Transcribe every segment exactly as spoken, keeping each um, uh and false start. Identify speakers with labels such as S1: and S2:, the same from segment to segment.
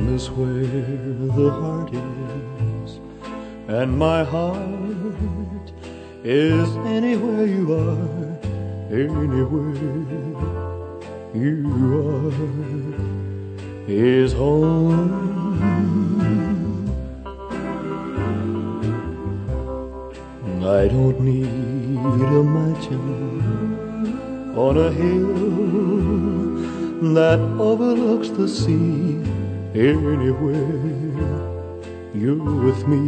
S1: is where the heart is, and my heart is anywhere you are, anywhere you are is home. I don't need a mansion on a hill that overlooks the sea. Anywhere you're with me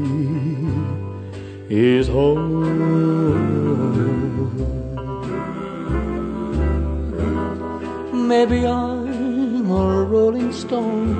S1: is home. Maybe I'm a rolling stone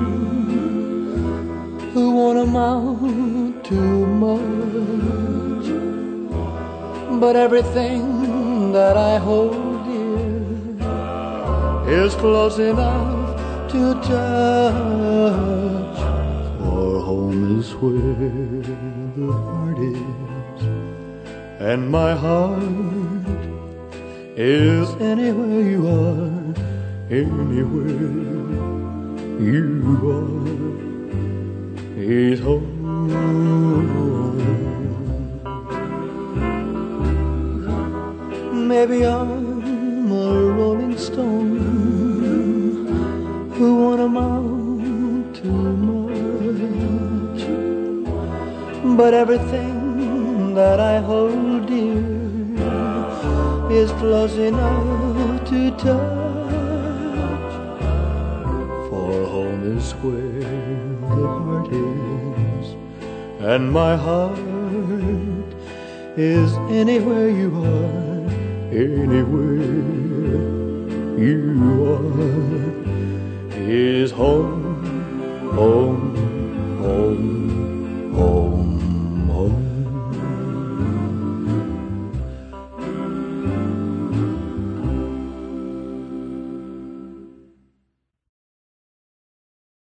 S1: who won't amount to much, but everything that I hold dear is close enough to touch. For home is where the heart is, and my heart is anywhere you are, anywhere you are is home. Maybe I'm a rolling stone who won't amount to much, but everything that I hold dear is close enough to touch. For home is where the heart is, and my heart is anywhere you are, anywhere you are is home, home.